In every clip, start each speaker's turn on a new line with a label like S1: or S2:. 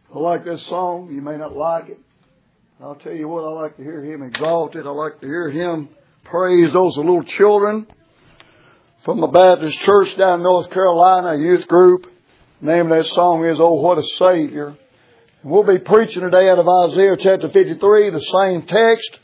S1: I like this song. You may not like it. I'll tell you what, I like to hear him exalted. I like to hear him praise those little children from the Baptist church down in North Carolina, a youth group. The name of that song is Oh, What a Savior. And we'll be preaching today out of Isaiah chapter 53, the same text.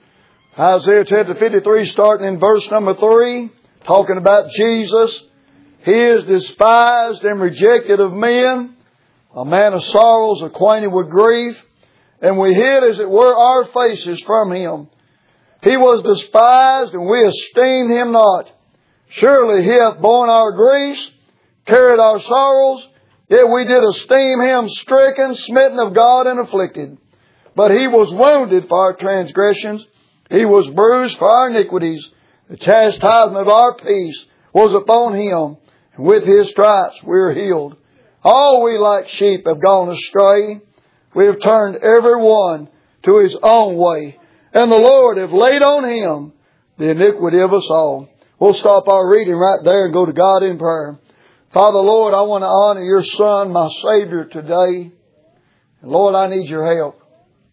S1: Isaiah chapter 53, starting in verse number 3, talking about Jesus. He is despised and rejected of men, a man of sorrows, acquainted with grief, and we hid, as it were, our faces from him. He was despised, and we esteemed him not. Surely he hath borne our griefs, carried our sorrows, yet we did esteem him stricken, smitten of God, and afflicted. But he was wounded for our transgressions, he was bruised for our iniquities. The chastisement of our peace was upon him, and with his stripes we are healed. All we like sheep have gone astray. We have turned every one to his own way. And the Lord hath laid on him the iniquity of us all. We'll stop our reading right there and go to God in prayer. Father, Lord, I want to honor your Son, my Savior, today. And Lord, I need your help.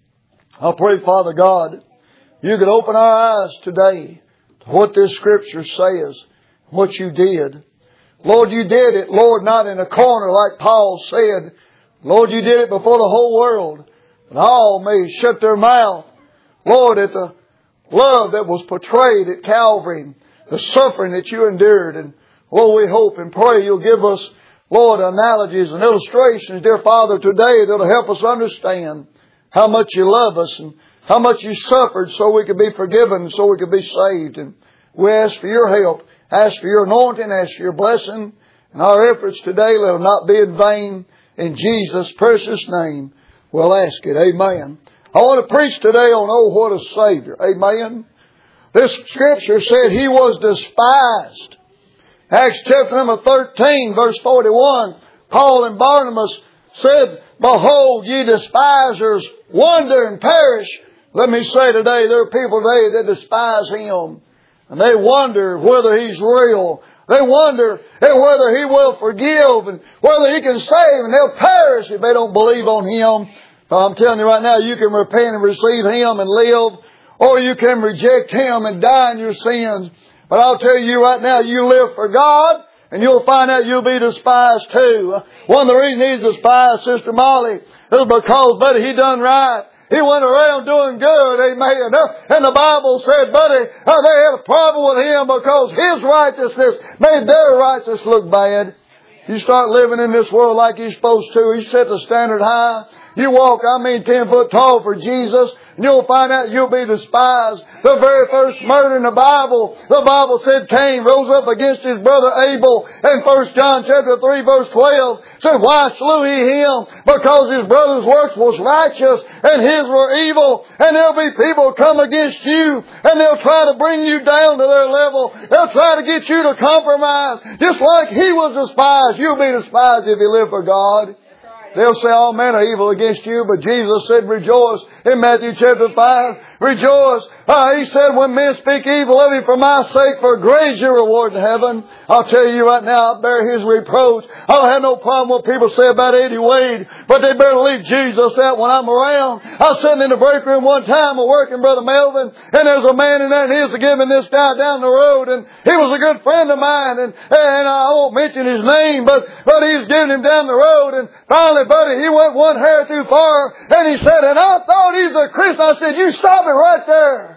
S1: I pray, Father God, you could open our eyes today to what this Scripture says, what you did. Lord, you did it, Lord, not in a corner like Paul said. Lord, you did it before the whole world. And all may shut their mouth, Lord, at the love that was portrayed at Calvary, the suffering that you endured. And Lord, we hope and pray you'll give us, Lord, analogies and illustrations, dear Father, today that'll help us understand how much you love us and how much you suffered so we could be forgiven and so we could be saved. And we ask for your help. Ask for your anointing, ask for your blessing. And our efforts today, let them not be in vain. In Jesus' precious name, we'll ask it. Amen. I want to preach today on Oh, What a Savior. Amen. This Scripture said he was despised. Acts chapter number 13, verse 41, Paul and Barnabas said, Behold, ye despisers, wonder and perish. Let me say today, there are people today that despise him. And they wonder whether he's real. They wonder whether he will forgive and whether he can save. And they'll perish if they don't believe on him. I'm telling you right now, you can repent and receive him and live. Or you can reject him and die in your sins. But I'll tell you right now, you live for God and you'll find out you'll be despised too. One of the reasons he's despised, Sister Molly, is because, buddy, he done right. He went around doing good, amen. And the Bible said, buddy, they had a problem with him because his righteousness made their righteousness look bad. You start living in this world like you're supposed to. He set the standard high. You walk, 10 foot tall for Jesus, and you'll find out you'll be despised. The very first murder in the Bible said Cain rose up against his brother Abel. And 1 John chapter 3 verse 12 said, why slew he him? Because his brother's works was righteous and his were evil. And there'll be people come against you and they'll try to bring you down to their level. They'll try to get you to compromise. Just like he was despised, you'll be despised if you live for God. They'll say all men are evil against you, but Jesus said rejoice in Matthew chapter 5. Rejoice. He said when men speak evil of you for my sake, for great is your reward in heaven. I'll tell you right now, I bear his reproach. I don't have no problem with what people say about Eddie Wade, but they better leave Jesus out when I'm around. I was sitting in the break room one time working Brother Melvin, and there's a man in there and he was giving this guy down the road, and he was a good friend of mine, and I won't mention his name, but he's giving him down the road, and finally, buddy, he went one hair too far, and he said, and I thought he's a Christian. I said, you stop it right there.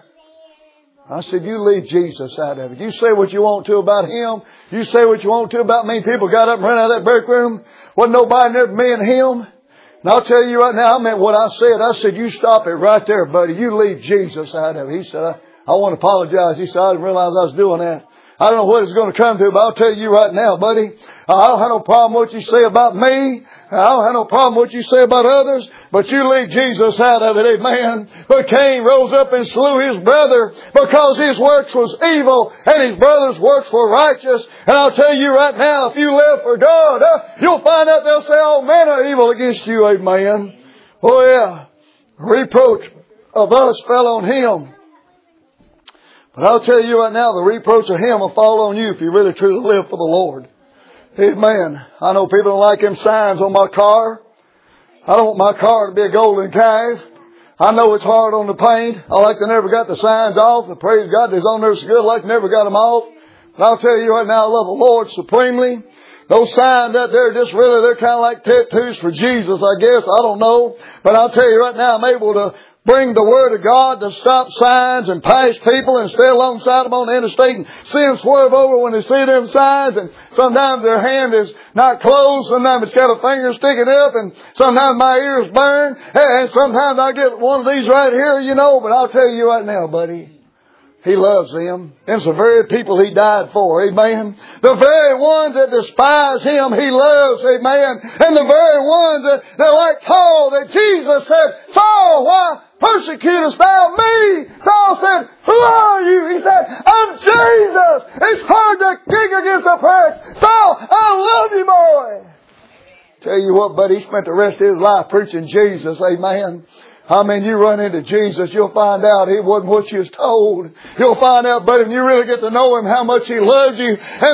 S1: I said, you leave Jesus out of it. You say what you want to about him. You say what you want to about me. People got up and ran out of that break room. Wasn't nobody there but me and him. And I'll tell you right now, I meant what I said. I said, you stop it right there, buddy. You leave Jesus out of it. He said, I want to apologize. He said, I didn't realize I was doing that. I don't know what it's going to come to, but I'll tell you right now, buddy, I don't have no problem with what you say about me. I don't have no problem with what you say about others, but you leave Jesus out of it, amen. But Cain rose up and slew his brother because his works was evil and his brother's works were righteous. And I'll tell you right now, if you live for God, you'll find out they'll say all men are evil against you, amen. Oh yeah, reproach of us fell on him. But I'll tell you right now, the reproach of him will fall on you if you really truly live for the Lord. Amen. I know people don't like them signs on my car. I don't want my car to be a golden calf. I know it's hard on the paint. I like they never got the signs off. The praise God is on there so good, like they never got them off. But I'll tell you right now, I love the Lord supremely. Those signs out there, just really, they're kind of like tattoos for Jesus, I guess. I don't know. But I'll tell you right now, I'm able to bring the Word of God to stop signs and pass people and stay alongside them on the interstate and see them swerve over when they see them signs. And sometimes their hand is not closed. Sometimes it's got a finger sticking up. And sometimes my ears burn. And sometimes I get one of these right here, you know. But I'll tell you right now, buddy, He loves them. It's the very people He died for. Amen. The very ones that despise Him, He loves. Amen. And the very ones that like Paul, that Jesus said, Saul, why persecutest thou me? Saul said, who are you? He said, I'm Jesus. It's hard to kick against the pricks. Saul, I love you, boy. Tell you what, buddy, he spent the rest of his life preaching Jesus. Amen. I mean, you run into Jesus, you'll find out He wasn't what you was told. You'll find out, buddy, when you really get to know Him, how much He loves you, and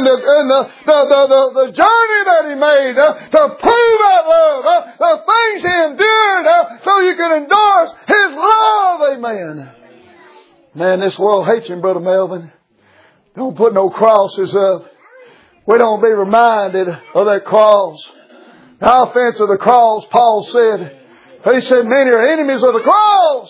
S1: the journey that He made to prove that love, the things He endured, so you can endorse His love. Amen. Man, this world hates Him, Brother Melvin. Don't put no crosses up. We don't be reminded of that cross. The offense of the cross, Paul said. He said, many are enemies of the cross.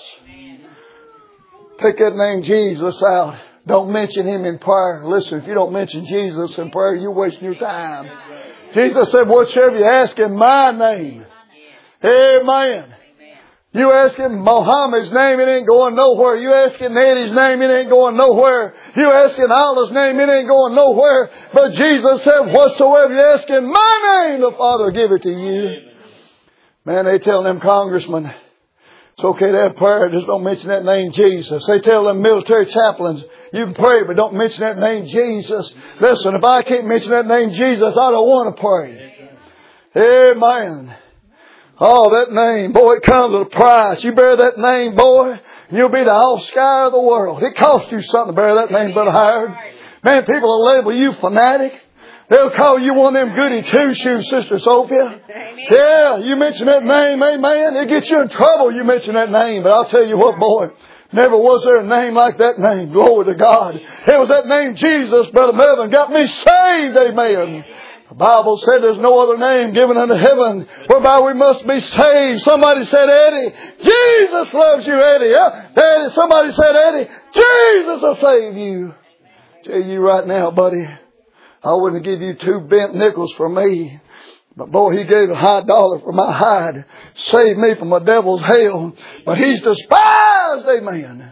S1: Take that name Jesus out. Don't mention Him in prayer. Listen, if you don't mention Jesus in prayer, you're wasting your time. Jesus said, whatsoever you ask in my name. Amen. You ask in Muhammad's name, it ain't going nowhere. You ask in Eddie's name, it ain't going nowhere. You ask in Allah's name, it ain't going nowhere. But Jesus said, whatsoever you ask in my name, the Father will give it to you. Man, they tell them congressmen, it's okay to have prayer, just don't mention that name Jesus. They tell them military chaplains, you can pray, but don't mention that name Jesus. Listen, if I can't mention that name Jesus, I don't want to pray. Amen. Oh, that name, boy, it comes with a price. You bear that name, boy, and you'll be the Oscar of the world. It costs you something to bear that name, Brother Howard. Man, people will label you fanatic. They'll call you one of them goody two-shoes, Sister Sophia. Amen. Yeah, you mention that name, amen. It gets you in trouble, you mention that name. But I'll tell you what, boy, never was there a name like that name. Glory to God. It was that name Jesus, Brother Melvin, got me saved, amen. The Bible said there's no other name given unto heaven whereby we must be saved. Somebody said, Eddie, Jesus loves you, Eddie. Eddie, somebody said, Eddie, Jesus will save you. Tell you right now, buddy, I wouldn't give you 2 bent nickels for me. But boy, He gave a high dollar for my hide. Saved me from a devil's hell. But He's despised, amen.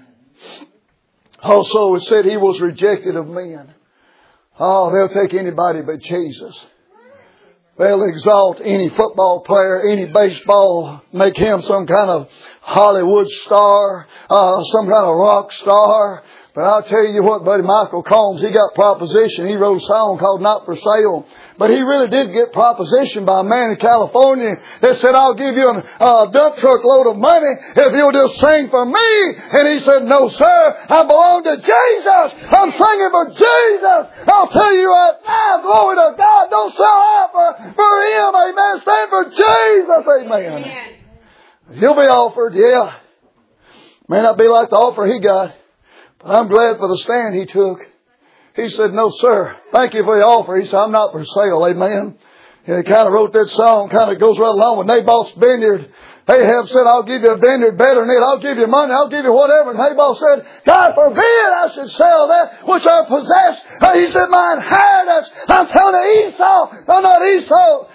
S1: Also, it said He was rejected of men. Oh, they'll take anybody but Jesus. They'll exalt any football player, any baseball, make him some kind of Hollywood star, some kind of rock star. But I'll tell you what, buddy, Michael Combs, he got proposition. He wrote a song called Not For Sale. But he really did get proposition by a man in California that said, I'll give you a dump truck load of money if you'll just sing for me. And he said, no, sir, I belong to Jesus. I'm singing for Jesus. I'll tell you right now, glory to God, don't sell out for Him, amen. Stand for Jesus, amen. He'll be offered, yeah. May not be like the offer he got. I'm glad for the stand he took. He said, no, sir. Thank you for the offer. He said, I'm not for sale. Amen. And he kind of wrote that song, kind of goes right along with Naboth's vineyard. Ahab said, I'll give you a vineyard better than it. I'll give you money. I'll give you whatever. And Naboth said, God forbid I should sell that which I possess. He said, my inheritance. I'm telling you, Esau. No, not Esau.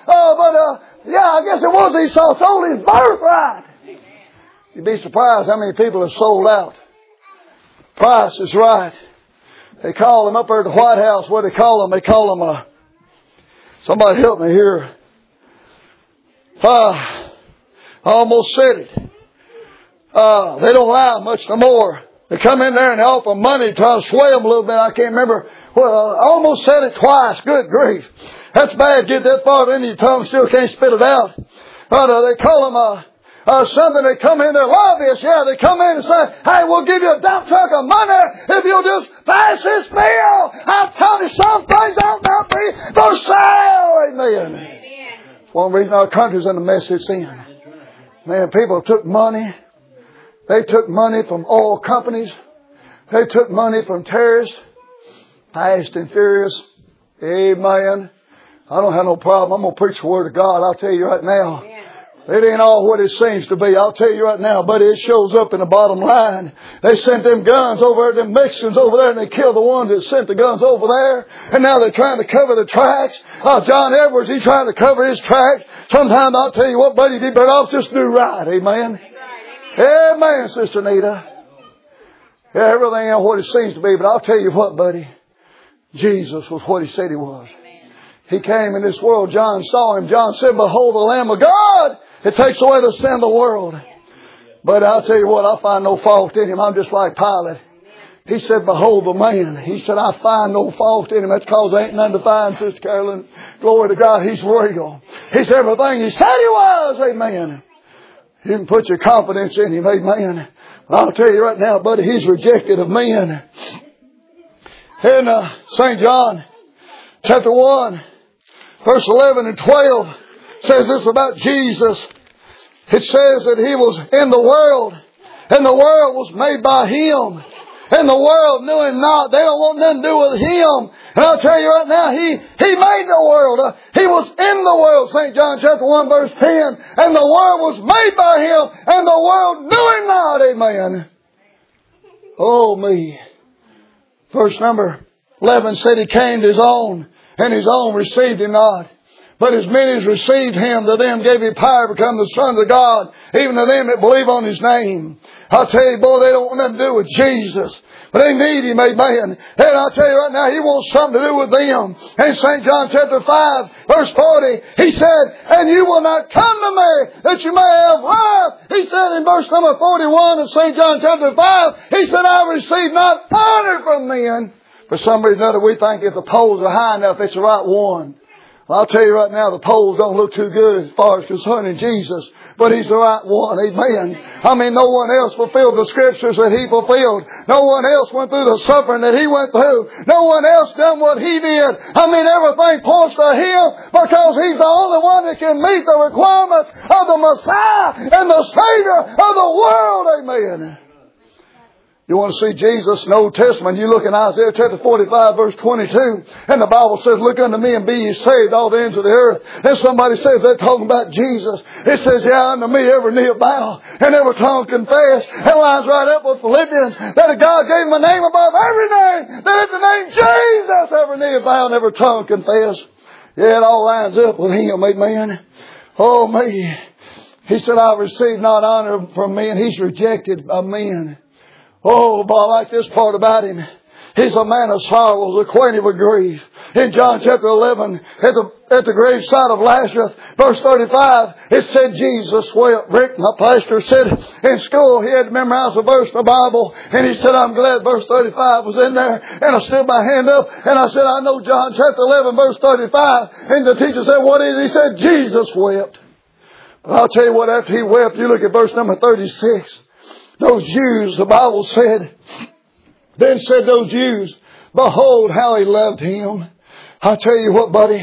S1: I guess it was Esau. Sold his birthright. You'd be surprised how many people have sold out. Price is right. They call them up there at the White House. What do they call them? They call them somebody help me here. I almost said it. They don't lie much no more. They come in there and offer money, try to sway them a little bit. I can't remember. Well, I almost said it twice. Good grief. That's bad. Get that far into your tongue, still can't spit it out. But they call them something. They come in, they're lobbyists. Yeah, they come in and say, hey, we'll give you a dump truck of money if you'll just pass this bill. I'm telling you, some things ought not be for sale. Amen. That's one reason our country's in the mess it's in. Man, people took money. They took money from oil companies. They took money from terrorists. Fast and furious. Amen. I don't have no problem. I'm going to preach the Word of God. I'll tell you right now. It ain't all what it seems to be. I'll tell you right now, buddy, it shows up in the bottom line. They sent them guns over there, them Mexicans over there, and they killed the one that sent the guns over there. And now they're trying to cover the tracks. John Edwards, he's trying to cover his tracks. Sometimes I'll tell you what, buddy, you better off just do right. Amen. Amen, Sister Nita. Yeah, everything ain't what it seems to be, but I'll tell you what, buddy. Jesus was what He said He was. He came in this world. John saw Him. John said, behold the Lamb of God. It takes away the sin of the world. But I'll tell you what, I find no fault in Him. I'm just like Pilate. He said, behold the man. He said, I find no fault in Him. That's because there ain't none to find, Sister Carolyn. Glory to God. He's real. He's everything He said He was. Amen. You can put your confidence in Him. Amen. But I'll tell you right now, buddy, He's rejected of men. In St. John chapter 1, verse 11 and 12 says this about Jesus. It says that He was in the world, and the world was made by Him, and the world knew Him not. They don't want nothing to do with Him. And I'll tell you right now, He made the world. He was in the world, St. John chapter 1 verse 10. And the world was made by Him, and the world knew Him not. Amen. Oh me. Verse number 11 said He came to His own, and His own received Him not. But as many as received Him, to them gave He power to become the sons of God, even to them that believe on His name. I'll tell you, boy, they don't want nothing to do with Jesus. But they need Him, amen. And I'll tell you right now, He wants something to do with them. In St. John chapter 5, verse 40, He said, and you will not come to me that you may have life. He said in verse number 41 of St. John chapter 5, He said, I receive not honor from men. For some reason or other, we think if the poles are high enough, it's the right one. Well, I'll tell you right now, the poles don't look too good as far as concerning Jesus. But He's the right one. Amen. I mean, no one else fulfilled the Scriptures that He fulfilled. No one else went through the suffering that He went through. No one else done what He did. I mean, everything points to Him because He's the only one that can meet the requirements of the Messiah and the Savior of the world. Amen. You want to see Jesus in the Old Testament, you look in Isaiah chapter 45 verse 22, and the Bible says, look unto me and be ye saved, all the ends of the earth. And somebody says they're talking about Jesus. It says, yeah, unto me every knee will bow and every tongue confess. That lines right up with Philippians, that God gave Him a name above every name, that at the name Jesus every knee will bow and every tongue confess. Yeah, it all lines up with Him, amen. Oh me. He said, I received not honor from men. He's rejected by men. Oh, but I like this part about Him. He's a man of sorrows, acquainted with grief. In John chapter 11, at the graveside of Lazarus, verse 35, it said Jesus wept. Rick, my pastor, said in school he had to memorize a verse in the Bible. And he said, I'm glad verse 35 was in there. And I stood my hand up and I said, I know John chapter 11, verse 35. And the teacher said, what is it? He said, Jesus wept. But I'll tell you what, after He wept, you look at verse number 36. Those Jews, the Bible said, then said those Jews, behold how He loved Him. I tell you what, buddy,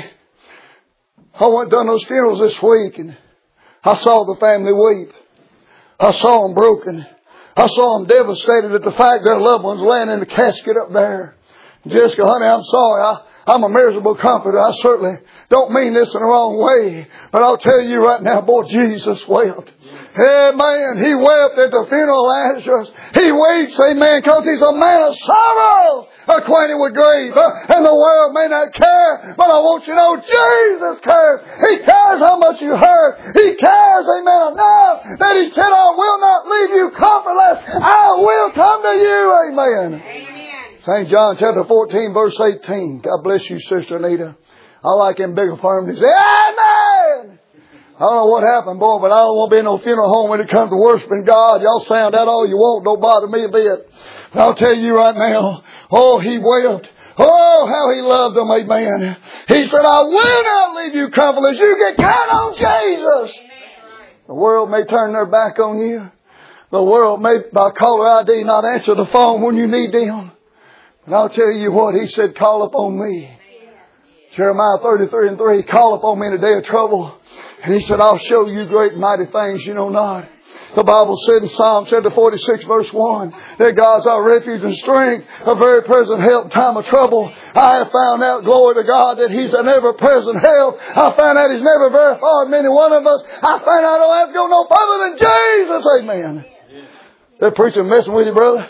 S1: I went down those funerals this week and I saw the family weep. I saw them broken. I saw them devastated at the fact their loved ones laying in the casket up there. Jessica, honey, I'm sorry. I'm a miserable comforter. I certainly don't mean this in the wrong way. But I'll tell you right now, boy, Jesus wept. Amen. He wept at the funeral of Lazarus. He weeps, amen, because He's a man of sorrow, acquainted with grief. And the world may not care, but I want you to know Jesus cares. He cares how much you hurt. He cares, amen, enough that He said, I will not leave you comfortless. I will come to you, amen. St. John chapter 14 verse 18. God bless you, Sister Anita. I like them big affirmatives. Amen! I don't know what happened, boy, but I don't want to be in no funeral home when it comes to worshiping God. Y'all sound that all you want. Don't bother me a bit. But I'll tell you right now, oh, He wept. Oh, how He loved them, amen. He said, I will not leave you comfortless. You can count on Jesus. The world may turn their back on you. The world may, by caller ID, not answer the phone when you need them. And I'll tell you what, He said, call upon me. Jeremiah 33:3, call upon me in a day of trouble. And He said, I'll show you great and mighty things you know not. The Bible said in Psalm chapter 46 verse 1 that God's our refuge and strength, a very present help in time of trouble. I have found out, glory to God, that He's an ever-present help. I found out He's never very far from any one of us. I found out I don't have to go no further than Jesus. Amen. That preacher messing with you, brother.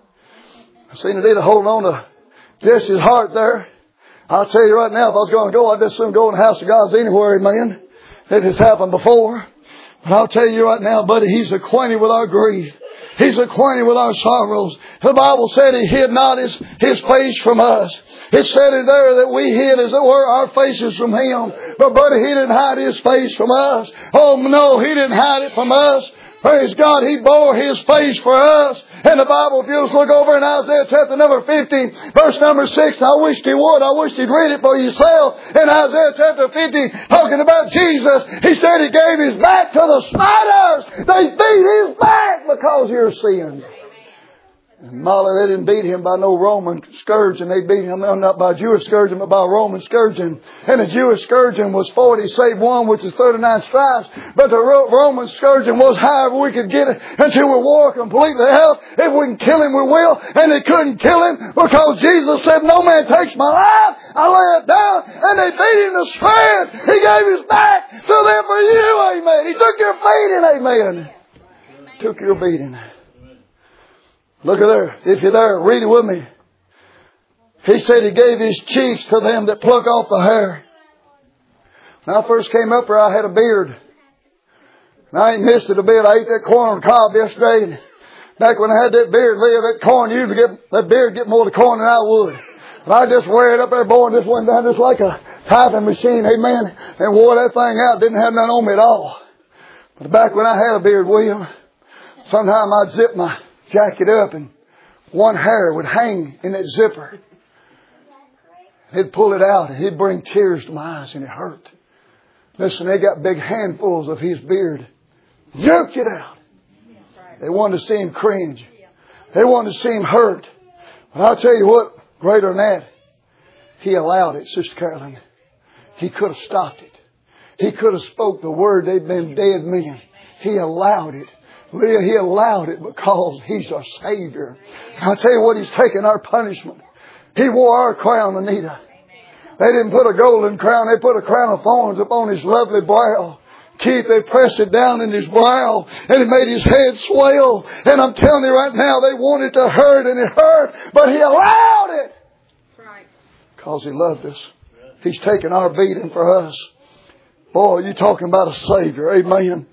S1: I seen it either holding on to Jesse's heart there. I'll tell you right now, if I was going to go, I'd just soon go in the house of God's anywhere, amen. It has happened before. But I'll tell you right now, buddy, He's acquainted with our grief. He's acquainted with our sorrows. The Bible said He hid not His face from us. It said in there that we hid, as it were, our faces from Him. But buddy, He didn't hide His face from us. Oh no, He didn't hide it from us. Praise God, He bore His face for us. And the Bible, if you'll just look over in Isaiah chapter number 50, verse number 6, I wished He would. I wished He'd read it for yourself. In Isaiah chapter 50, talking about Jesus, He said He gave His back to the smiters. They beat His back because of your sins. And Molly, they didn't beat Him by no Roman scourging. They beat Him not by Jewish scourging, but by Roman scourging. And the Jewish scourging was 40 save 1, which is 39 stripes. But the Roman scourging was however we could get it until we wore completely out. If we can kill Him, we will. And they couldn't kill Him because Jesus said, no man takes my life. I lay it down. And they beat Him to shreds. He gave His back to them for you. Amen. He took your beating. Amen. Took your beating. Look at there. If you're there, read it with me. He said He gave His cheeks to them that pluck off the hair. When I first came up here, I had a beard. And I ain't missed it a bit. I ate that corn on the cob yesterday. And back when I had that beard, that corn, usually that beard get more of the corn than I would. But I just wear it up there, boy, and just went down just like a typing machine. Amen. And wore that thing out. Didn't have none on me at all. But back when I had a beard, William, sometime I'd zip my jacket up and one hair would hang in that zipper. He'd pull it out and he'd bring tears to my eyes and it hurt. Listen, they got big handfuls of His beard. Jerked it out. They wanted to see Him cringe. They wanted to see Him hurt. But I'll tell you what, greater than that, He allowed it, Sister Carolyn. He could have stopped it. He could have spoke the word. They'd been dead men. He allowed it. He allowed it because He's our Savior. I'll tell you what, He's taken our punishment. He wore our crown, Anita. They didn't put a golden crown. They put a crown of thorns upon His lovely brow. Keith, they pressed it down in His brow and it made His head swell. And I'm telling you right now, they wanted to hurt and it hurt, but He allowed it. That's right. Because He loved us. He's taken our beating for us. Boy, you talking about a Savior. Amen.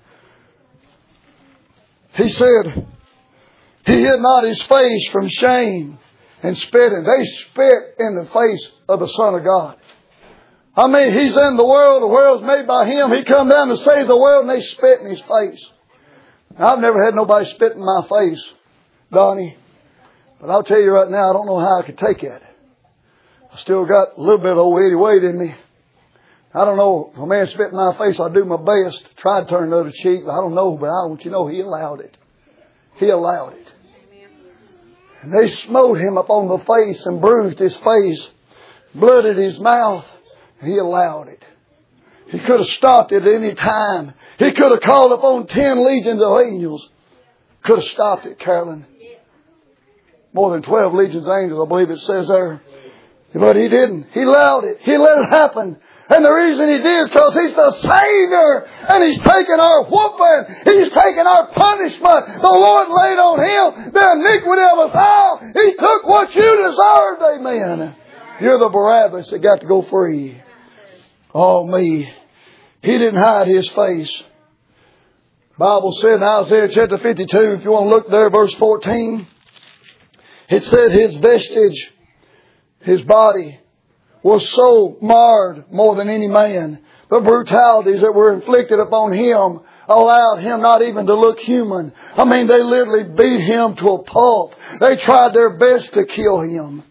S1: He said, He hid not His face from shame and spit. And they spit in the face of the Son of God. I mean, He's in the world's made by Him. He come down to save the world and they spit in His face. Now, I've never had nobody spit in my face, Donnie. But I'll tell you right now, I don't know how I could take it. I still got a little bit of old Eddie Wade in me. I don't know. If a man spit in my face, I'll do my best to try to turn the other cheek. I don't know, but I want you to know He allowed it. He allowed it. And they smote Him upon the face and bruised His face, blooded His mouth. He allowed it. He could have stopped it at any time. He could have called upon 10 legions of angels. Could have stopped it, Carolyn. More than 12 legions of angels, I believe it says there. But He didn't. He allowed it. He let it happen. And the reason He did is because He's the Savior. And He's taken our whooping. He's taken our punishment. The Lord laid on Him the iniquity of us all. He took what you deserved. Amen. You're the Barabbas that got to go free. Oh, me. He didn't hide His face. The Bible said in Isaiah chapter 52, if you want to look there, verse 14, it said His vestige, His body, was so marred more than any man. The brutalities that were inflicted upon Him allowed Him not even to look human. I mean, they literally beat Him to a pulp. They tried their best to kill Him.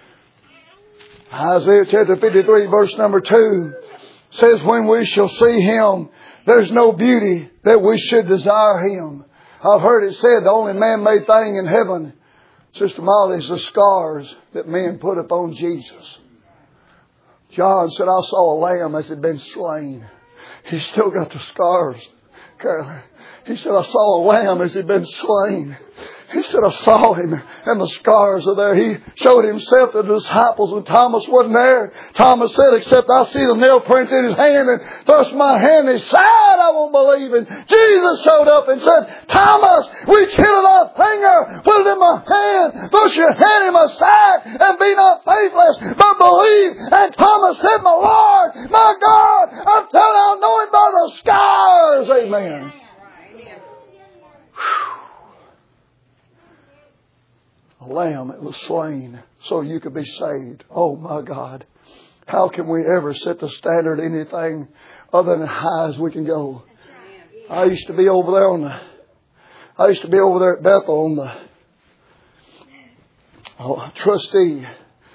S1: Isaiah chapter 53 verse number 2 says, when we shall see Him, there's no beauty that we should desire Him. I've heard it said the only man-made thing in heaven, Sister Molly, is the scars that men put upon Jesus. John said, I saw a lamb as had been slain. He's still got the scars, Carolyn. He said, I saw a lamb as he'd been slain. He said, I saw him and the scars are there. He showed himself to the disciples and Thomas wasn't there. Thomas said, except I see the nail prints in his hand and thrust my hand in his side, I won't believe. And Jesus showed up and said, Thomas, reach here to thy finger, put it in my hand, thrust your hand in my side, and be not faithless, but believe. And Thomas said, my Lord, my God, I'm telling you, I know him by the scars. Amen. A lamb that was slain so you could be saved. Oh my God. How can we ever set the standard anything other than high as we can go? I used to be over there at Bethel on the trustee.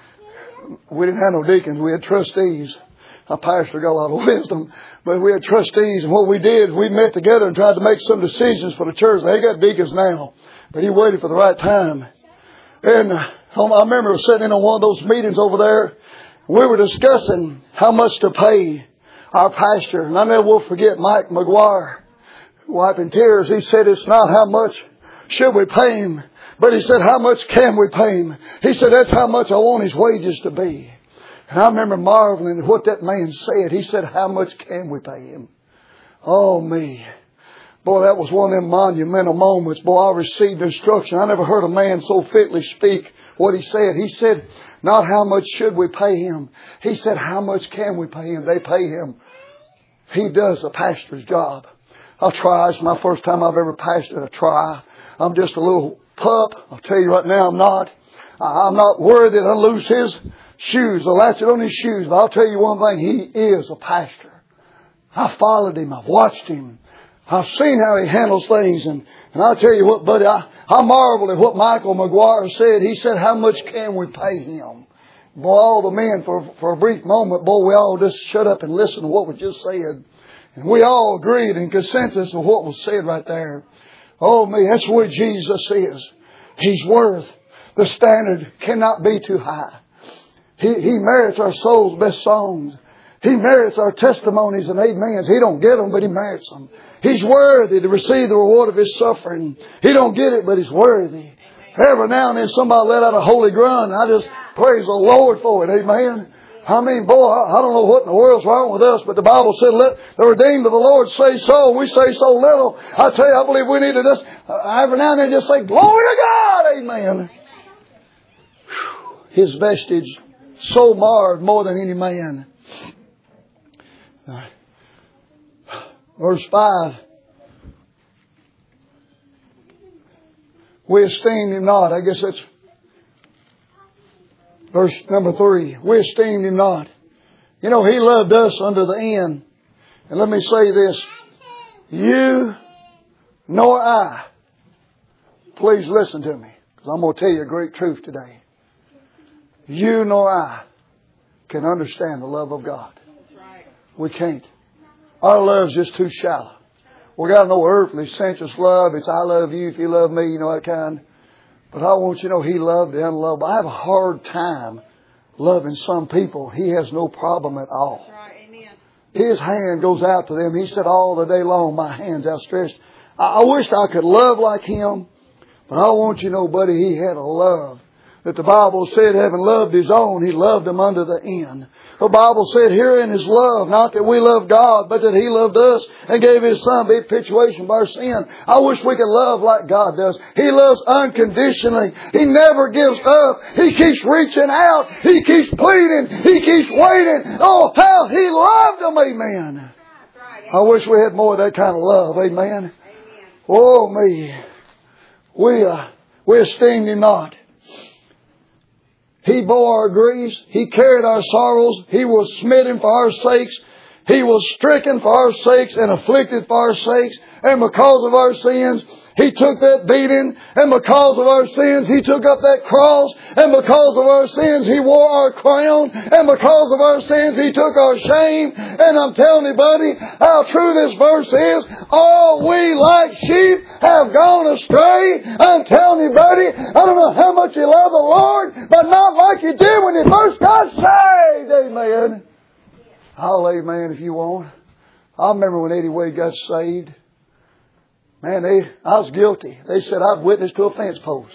S1: We didn't have no deacons. We had trustees. Our pastor got a lot of wisdom, but we had trustees, and what we did, we met together and tried to make some decisions for the church. They got deacons now, but he waited for the right time. And I remember sitting in on one of those meetings over there. We were discussing how much to pay our pastor. And I never will forget Mike McGuire wiping tears. He said, it's not how much should we pay him, but he said, how much can we pay him? He said, that's how much I want his wages to be. And I remember marveling at what that man said. He said, how much can we pay him? Oh, me. Boy, that was one of them monumental moments. Boy, I received instruction. I never heard a man so fitly speak what he said. He said, not how much should we pay him. He said, how much can we pay him? They pay him. He does the pastor's job. I'll try. It's my first time I've ever pastored. I try. I'm just a little pup. I'll tell you right now, I'm not. I'm not worried that I'll lose his shoes. I'll latch it on his shoes. But I'll tell you one thing. He is a pastor. I followed him. I've watched him. I've seen how he handles things. And I'll tell you what, buddy, I marveled at what Michael McGuire said. He said, how much can we pay him? Boy, all the men, for a brief moment, boy, we all just shut up and listened to what was just said. And we all agreed in consensus of what was said right there. Oh, me, that's where Jesus is. He's worth. The standard cannot be too high. He merits our soul's best songs. He merits our testimonies and amens. He don't get them, but he merits them. He's worthy to receive the reward of his suffering. He don't get it, but he's worthy. Every now and then somebody let out a holy grunt. I just praise the Lord for it. Amen. I mean, boy, I don't know what in the world's wrong with us, but the Bible said, let the redeemed of the Lord say so. We say so little. I tell you, I believe we need to just, every now and then just say, glory to God. Amen. His vestige so marred more than any man. Verse 5. We esteemed him not. I guess that's verse number 3. We esteemed him not. You know, he loved us unto the end. And let me say this. You nor I. Please listen to me, because I'm going to tell you a great truth today. You nor I can understand the love of God. We can't. Our love's just too shallow. We got no earthly, sensuous love. It's I love you if you love me, you know that kind. But I want you to know He loved the unlovable. I have a hard time loving some people. He has no problem at all. His hand goes out to them. He said all the day long, my hand's outstretched. I wished I could love like Him. But I want you to know, buddy, He had a love that the Bible said, having loved His own, He loved them unto the end. The Bible said, herein is love, not that we love God, but that He loved us and gave His Son to be propitiation for our sin. I wish we could love like God does. He loves unconditionally. He never gives up. He keeps reaching out. He keeps pleading. He keeps waiting. Oh, how He loved them. Amen. I wish we had more of that kind of love. Amen. Oh, me. We esteemed Him not. He bore our griefs. He carried our sorrows. He was smitten for our sakes. He was stricken for our sakes and afflicted for our sakes. And because of our sins, He took that beating. And because of our sins, He took up that cross. And because of our sins, He wore our crown. And because of our sins, He took our shame. And I'm telling you, buddy, how true this verse is. All we like sheep have gone astray. I'm telling you, buddy, I don't know how much you love the Lord, but not like you did when you first got saved. Amen. I'll amen if you want. I remember when Eddie Wade got saved. Man, I was guilty. They said I'd witnessed to a fence post.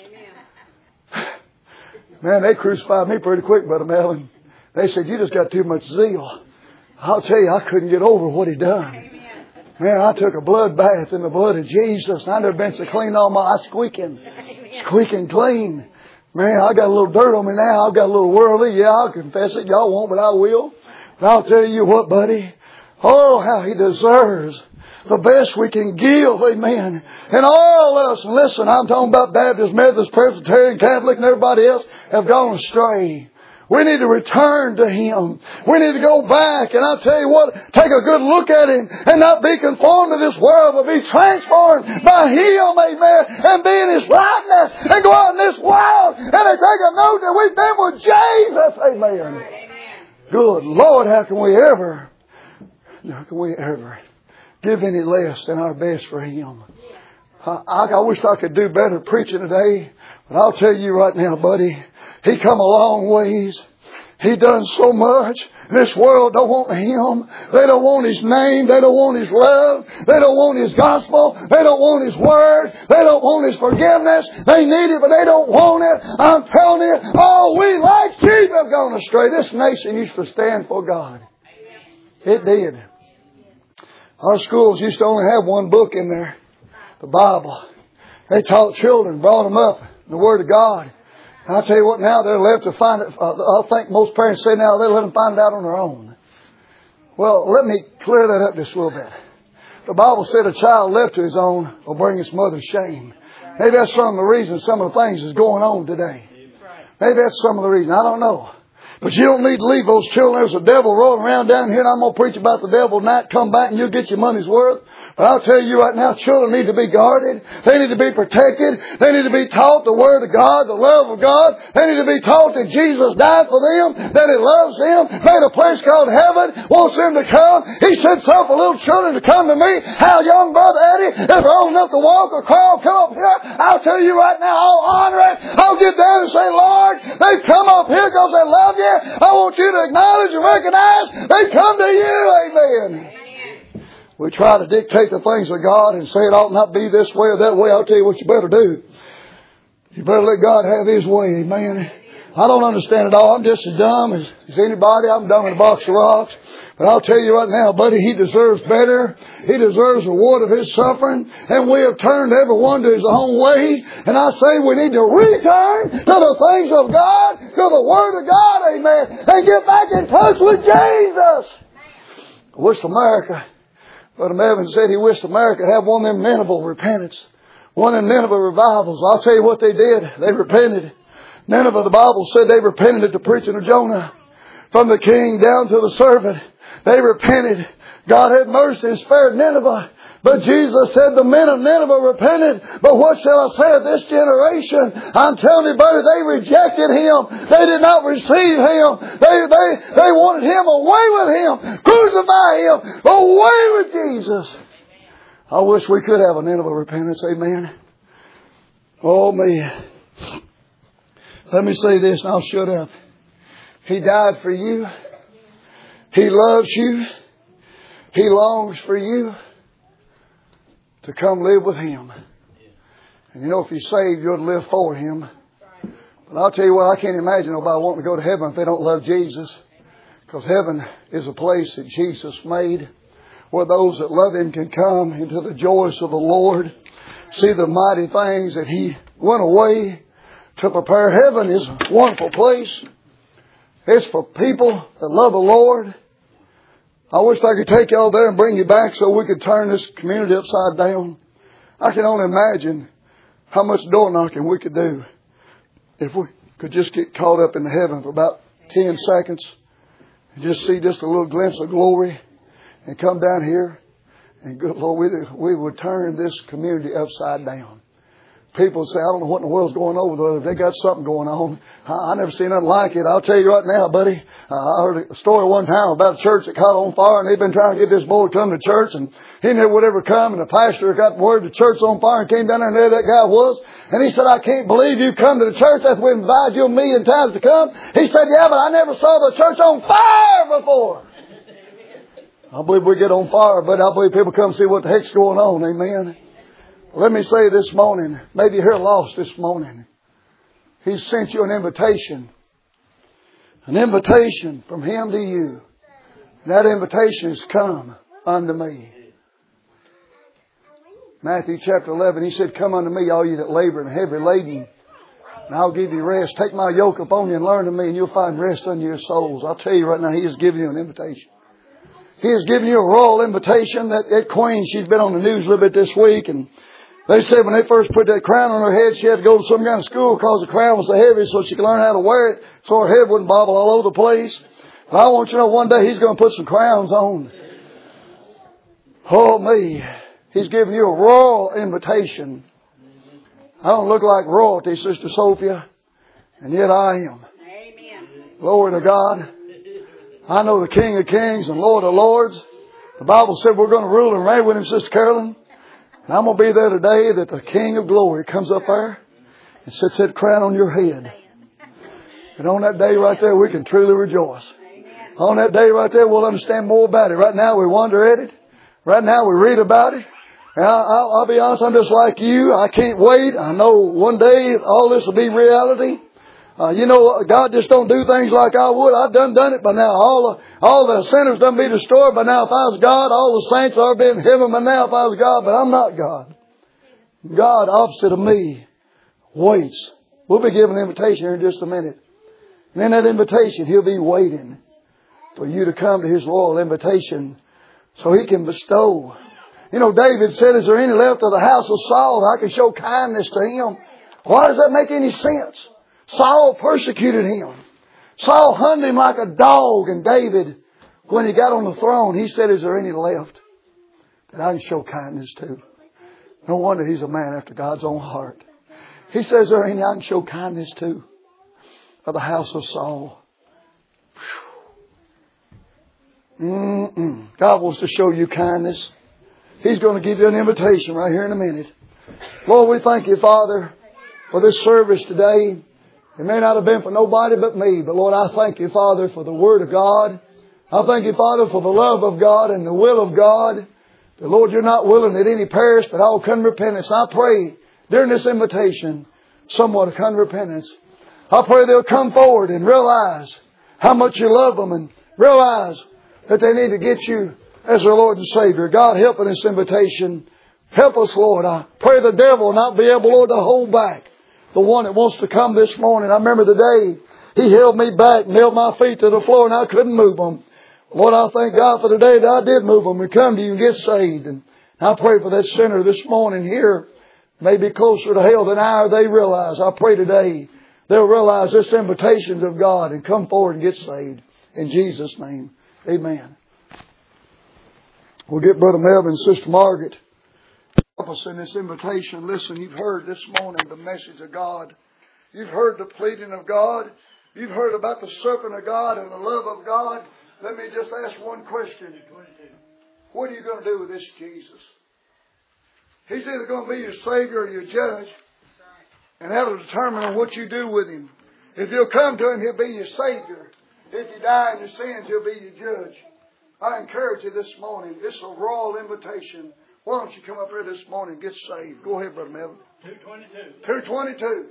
S1: Man, they crucified me pretty quick, Brother Melvin. They said, you just got too much zeal. I'll tell you, I couldn't get over what he done. Man, I took a blood bath in the blood of Jesus. And I never been so clean all my life, squeaking clean. Man, I got a little dirt on me now. I've got a little worldly. Yeah, I'll confess it. Y'all won't, but I will. But I'll tell you what, buddy. Oh, how he deserves the best we can give. Amen. And all of us, listen, I'm talking about Baptist, Methodist, Presbyterian, Catholic, and everybody else have gone astray. We need to return to Him. We need to go back. And I'll tell you what, take a good look at Him and not be conformed to this world, but be transformed by Him, amen, and be in His likeness and go out in this world and take a note that we've been with Jesus, amen. Good Lord, how can we ever give any less than our best for Him? I wish I could do better preaching today, but I'll tell you right now, buddy, He come a long ways. He done so much. This world don't want Him. They don't want His name. They don't want His love. They don't want His gospel. They don't want His word. They don't want His forgiveness. They need it, but they don't want it. I'm telling you, oh, we like sheep have gone astray. This nation used to stand for God. It did. Our schools used to only have one book in there, the Bible. They taught children, brought them up in the Word of God. And I'll tell you what, now they're left to find it. I think most parents say now they let them find it out on their own. Well, let me clear that up just a little bit. The Bible said a child left to his own will bring his mother's shame. Maybe that's some of the reasons some of the things is going on today. Maybe that's some of the reason. I don't know. But you don't need to leave those children. There's a devil rolling around down here, and I'm going to preach about the devil tonight. Come back and you'll get your money's worth. But I'll tell you right now, children need to be guarded. They need to be protected. They need to be taught the Word of God, the love of God. They need to be taught that Jesus died for them, that He loves them, made a place called heaven, wants them to come. He sent some for little children to come to me. How young Brother Eddie, if they're old enough to walk or crawl, come up here. I'll tell you right now, I'll honor it. I'll get down and say, Lord, they've come up here because they love You. I want You to acknowledge and recognize they come to You. Amen. We try to dictate the things of God and say it ought not be this way or that way. I'll tell you what you better do. You better let God have His way. Amen. I don't understand it all. I'm just as dumb as anybody. I'm dumb in a box of rocks. But I'll tell you right now, buddy, He deserves better. He deserves the reward of His suffering. And we have turned everyone to his own way. And I say we need to return to the things of God, to the Word of God, amen, and get back in touch with Jesus. I wish America, Brother Melvin said he wished America had one of them Nineveh repentance. One of them Nineveh revivals. I'll tell you what they did. They repented. Nineveh, the Bible said they repented at the preaching of Jonah. From the king down to the servant. They repented. God had mercy and spared Nineveh. But Jesus said the men of Nineveh repented. But what shall I say of this generation? I'm telling you, buddy, they rejected Him. They did not receive Him. They wanted Him away with Him. Crucify Him. Away with Jesus. I wish we could have a Nineveh repentance. Amen. Oh, man. Let me say this and I'll shut up. He died for you. He loves you. He longs for you to come live with Him. And you know, if you're saved, you'll live for Him. But I'll tell you what, I can't imagine nobody wanting to go to heaven if they don't love Jesus. Because heaven is a place that Jesus made where those that love Him can come into the joys of the Lord. See the mighty things that He went away to prepare. Heaven is a wonderful place. It's for people that love the Lord. I wish I could take y'all there and bring you back so we could turn this community upside down. I can only imagine how much door knocking we could do if we could just get caught up in heaven for about 10 seconds and just see just a little glimpse of glory and come down here. And good Lord, we would turn this community upside down. People say, I don't know what in the world's going on with them. They got something going on. I never seen nothing like it. I'll tell you right now, buddy. I heard a story one time about a church that caught on fire, and they've been trying to get this boy to come to church, and he never would ever come. And the pastor got word the church on fire and came down there, and there that guy was. And he said, I can't believe you come to the church after we invited you a million times to come. He said, yeah, but I never saw the church on fire before. I believe we get on fire, but I believe people come see what the heck's going on. Amen. Let me say this morning, maybe you're here lost this morning. He sent you an invitation. An invitation from Him to you. And that invitation is come unto me. Matthew chapter 11, He said, come unto me, all you that labor and heavy laden, and I'll give you rest. Take my yoke upon you and learn of me, and you'll find rest unto your souls. I'll tell you right now, He has given you an invitation. He has given you a royal invitation. That queen, she's been on the news a little bit this week, and they said when they first put that crown on her head, she had to go to some kind of school because the crown was so heavy so she could learn how to wear it so her head wouldn't bobble all over the place. But I want you to know one day He's going to put some crowns on. Oh me. He's giving you a royal invitation. I don't look like royalty, Sister Sophia, and yet I am. Amen. Glory to God. I know the King of Kings and Lord of Lords. The Bible said we're going to rule and reign with Him, Sister Carolyn. And I'm going to be there today that the King of Glory comes up there and sets that crown on your head. And on that day right there, we can truly rejoice. On that day right there, we'll understand more about it. Right now, we wonder at it. Right now, we read about it. And I'll be honest, I'm just like you. I can't wait. I know one day all this will be reality. God just don't do things like I would. I've done it by now. All the sinners done be destroyed by now. If I was God, all the saints are be in heaven by now if I was God. But I'm not God. God, opposite of me, waits. We'll be given an invitation here in just a minute. And in that invitation, He'll be waiting for you to come to His royal invitation so He can bestow. You know, David said, is there any left of the house of Saul that I can show kindness to him? Why does that make any sense? Saul persecuted him. Saul hunted him like a dog. And David, when he got on the throne, he said, is there any left that I can show kindness to? No wonder he's a man after God's own heart. He says, is there any I can show kindness to of the house of Saul? God wants to show you kindness. He's going to give you an invitation right here in a minute. Lord, we thank you, Father, for this service today. It may not have been for nobody but me, but Lord, I thank you, Father, for the Word of God. I thank you, Father, for the love of God and the will of God. But Lord, you're not willing that any perish, but all come to repentance. I pray during this invitation, someone to come to repentance. I pray they'll come forward and realize how much you love them and realize that they need to get you as their Lord and Savior. God, help in this invitation. Help us, Lord. I pray the devil will not be able, Lord, to hold back the one that wants to come this morning. I remember the day he held me back, nailed my feet to the floor, and I couldn't move them. Lord, I thank God for the day that I did move them and come to you and get saved. And I pray for that sinner this morning here, maybe closer to hell than I or they realize. I pray today they'll realize this invitation of God and come forward and get saved. In Jesus' name, amen. We'll get Brother Melvin and Sister Margaret help us in this invitation. Listen, you've heard this morning the message of God. You've heard the pleading of God. You've heard about the serpent of God and the love of God. Let me just ask one question. What are you going to do with this Jesus? He's either going to be your Savior or your judge. And that'll determine on what you do with Him. If you'll come to Him, He'll be your Savior. If you die in your sins, He'll be your judge. I encourage you this morning. It's a royal invitation. Why don't you come up here this morning and get saved? Go ahead, Brother Melvin. 222. 222.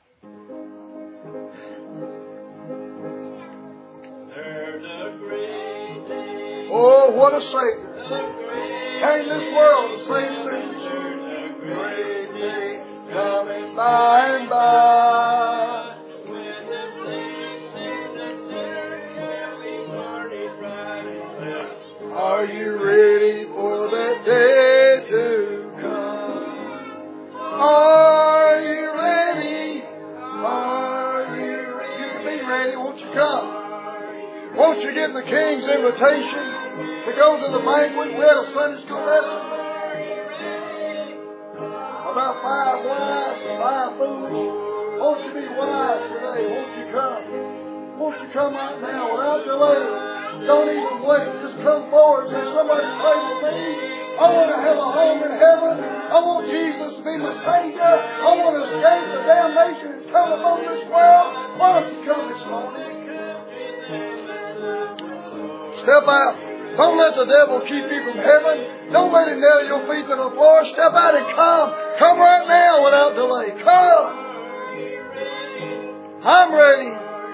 S1: Oh, what a Savior. Ain't this world the same Savior? Great day coming by and by. Are you ready for that day to come? Are you ready? Are you ready? You can be ready. Won't you come? Won't you get the King's invitation to go to the banquet? We had a Sunday school lesson about 5 wise and 5 foolish. Won't you be wise today? Won't you come? Won't you come right now without delay? Don't even wait. Just come forward and say, somebody pray with me. I want to have a home in heaven. I want Jesus to be my Savior. I want to escape the damnation that's come upon this world. Why don't you come this morning? Step out. Don't let the devil keep you from heaven. Don't let him nail your feet to the floor. Step out and come. Come right now without delay. Come. I'm ready.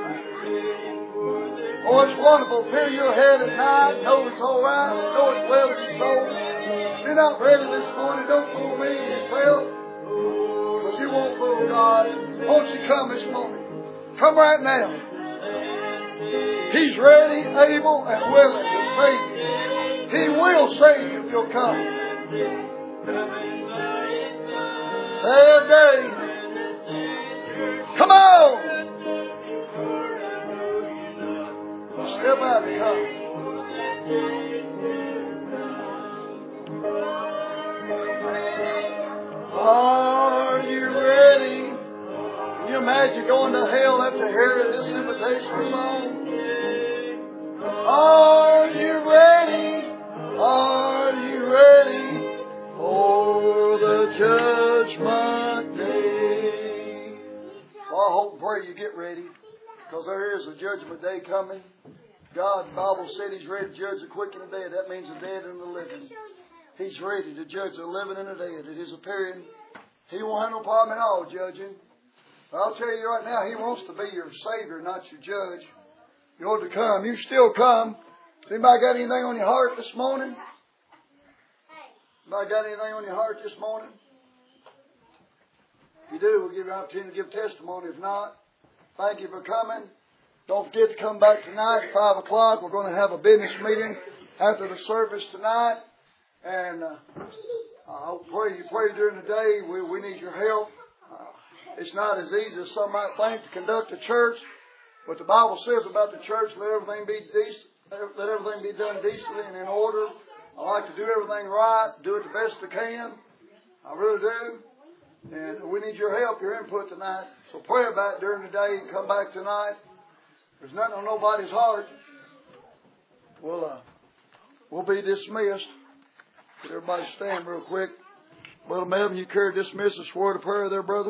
S1: Oh, it's wonderful. Fill your head at night. Know it's all right. Know it's well with your soul. If you're not ready this morning, don't fool me yourself. Because you won't fool God. Won't you come this morning? Come right now. He's ready, able, and willing to save you. He will save you if you'll come. Sad day. Come on. Step out and come. Are you ready? Can you imagine going to hell after hearing this invitation song? Are you ready? Are you ready for the judgment day? Well, I hope and pray you get ready, because there is a judgment day coming. God, the Bible said He's ready to judge the quick and the dead. That means the dead and the living. He's ready to judge the living and the dead. It is appearing. He won't have no problem at all judging. But I'll tell you right now, He wants to be your Savior, not your judge. You ought to come. You still come. Has anybody got anything on your heart this morning? Anybody got anything on your heart this morning? If you do, we'll give you an opportunity to give testimony. If not, thank you for coming. Don't forget to come back tonight at 5 o'clock. We're going to have a business meeting after the service tonight. And I'll pray during the day. We need your help. It's not as easy as some might think to conduct a church. What the Bible says about the church, let everything be done decently and in order. I like to do everything right, do it the best I can. I really do. And we need your help, your input tonight. So pray about it during the day and come back tonight. There's nothing on nobody's heart. We'll be dismissed. Could everybody stand real quick? Brother Melvin, you care to dismiss us for a word of prayer there, brother?